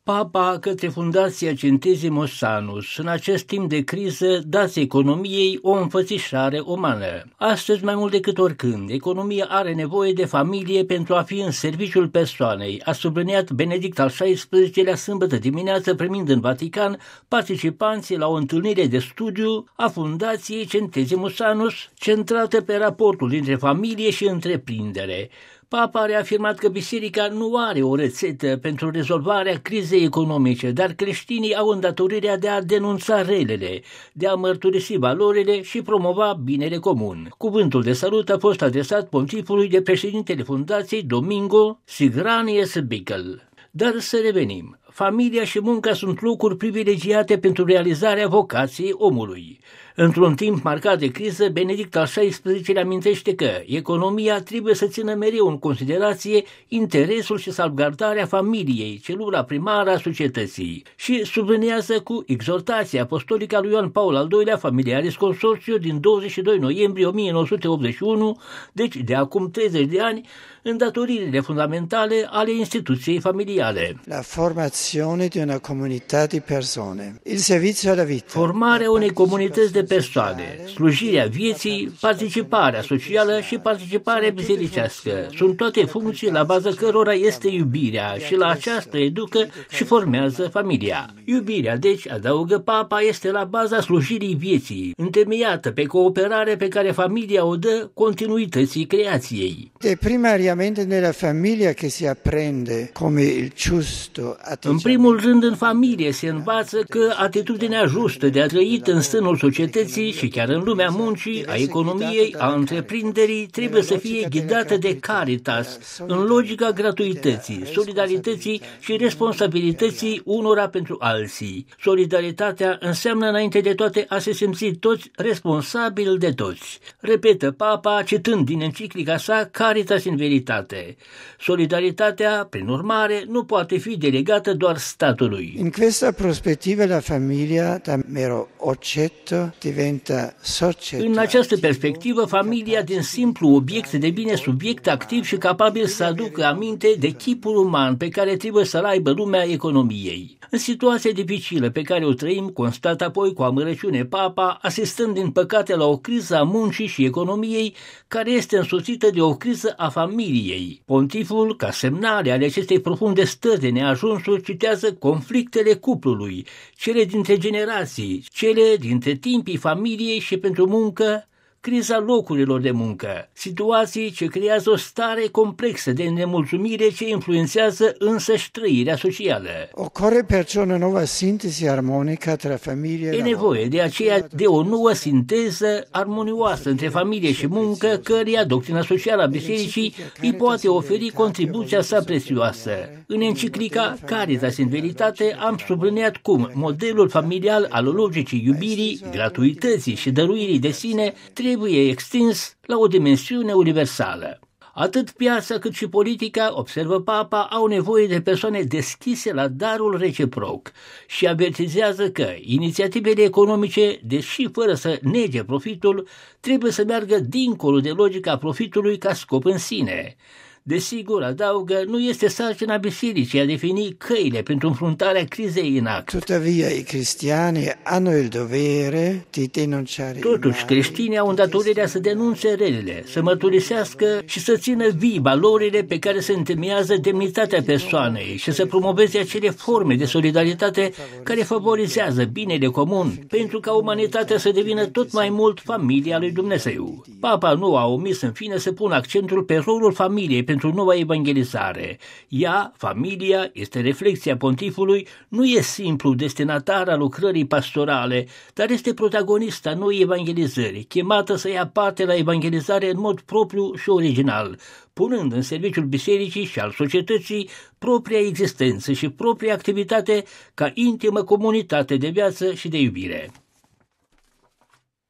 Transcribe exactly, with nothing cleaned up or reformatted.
Papa către Fundația Centesimus Annus, în acest timp de criză, dați economiei o înfățișare umană. Astăzi, mai mult decât oricând, economia are nevoie de familie pentru a fi în serviciul persoanei, a subliniat Benedict al șaisprezecelea sâmbătă dimineață, primind în Vatican participanții la o întâlnire de studiu a Fundației Centesimus Annus, centrată pe raportul dintre familie și întreprindere. Papa a reafirmat că biserica nu are o rețetă pentru rezolvarea crizei economice, dar creștinii au îndatorirea de a denunța relele, de a mărturisi valorile și promova binele comun. Cuvântul de salut a fost adresat pontifului de președintele Fundației Domingo Sigranies Bickel. Dar să revenim. Familia și munca sunt locuri privilegiate pentru realizarea vocației omului. Într-un timp marcat de criză, Benedict al șaisprezecelea amintește că economia trebuie să țină mereu în considerație interesul și salvgardarea familiei, celula primară a societății, și subliniază cu exhortația apostolică a lui Ioan Paul al doilea, Familiaris Consortio, din douăzeci și doi noiembrie o mie nouă sute optzeci și unu, deci de acum treizeci de ani, îndatoririle fundamentale ale instituției familiale. La formazione di una comunità di persone, il servizio alla vita. Formarea unei comunități de persoane, slujirea vieții, participarea socială și participarea bisericească sunt toate funcții la baza cărora este iubirea și la aceasta educă și formează familia. Iubirea, deci, adaugă Papa, este la baza slujirii vieții, întemeiată pe cooperare pe care familia o dă continuității creației. E primariamente nella famiglia che si apprende come il giusto atteggiamento. În primul rând, în familie se învață că atitudinea justă de a trăi în stânul societății și chiar în lumea muncii, a economiei, a întreprinderii, trebuie să fie ghidată de caritas, în logica gratuității, solidarității și responsabilității unora pentru alții. Solidaritatea înseamnă înainte de toate a se simți toți responsabili de toți. Repetă Papa, citând din enciclica sa Caritas in Veritate. Solidaritatea, prin urmare, nu poate fi delegată doar statului. In questa prospettiva la famiglia da mero oggetto diventa soggetto. În această perspectivă, familia din simplu obiect devine subiect activ și capabil să aducă aminte de chipul uman pe care trebuie să-l aibă lumea economiei. În situația dificilă pe care o trăim, constată apoi cu amărăciune Papa, asistând din păcate la o criză a muncii și economiei care este însoțită de o criză a familiei. Pontiful, ca semnale ale acestei profunde stări de neajunsuri, citează conflictele cuplului, cele dintre generații, cele dintre timpii familiei și pentru muncă, criza locurilor de muncă, situații ce creează o stare complexă de nemulțumire ce influențează însăși trăirea socială. Occorre perciò una nuova sintesi armonica tra famiglia e E nevoie de aceea de o nouă sinteză armonioasă între familie și muncă, căreia doctrina socială a bisericii îi poate oferi contribuția sa prețioasă. În enciclica Caritas in Veritate am subliniat cum modelul familial al logicii iubirii, gratuității și dăruirii de sine trebuie extins la o dimensiune universală. Atât piața cât și politica, observă Papa, au nevoie de persoane deschise la darul reciproc și avertizează că inițiativele economice, deși fără să nege profitul, trebuie să meargă dincolo de logica profitului ca scop în sine. Desigur, adaugă, nu este sarcina bisericii a defini căile pentru înfruntarea crizei în act. Tuttavia, i cristiani hanno il dovere di denunciare. Totuși, creștinii au îndatorirea să denunțe relele, să mărturisească și să țină vii valorile pe care se întemeiază demnitatea persoanei și să promoveze acele forme de solidaritate care favorizează binele comun, pentru ca umanitatea să devină tot mai mult familia lui Dumnezeu. Papa nu a omis în fine să pună accentul pe rolul familiei pentru noua evangelizare. Ea, familia, este reflexia pontifului, nu e simplu destinatar al lucrării pastorale, dar este protagonista noii evangelizări, chemată să ia parte la evangelizare în mod propriu și original, punând în serviciul bisericii și al societății propria existență și propria activitate ca intimă comunitate de viață și de iubire.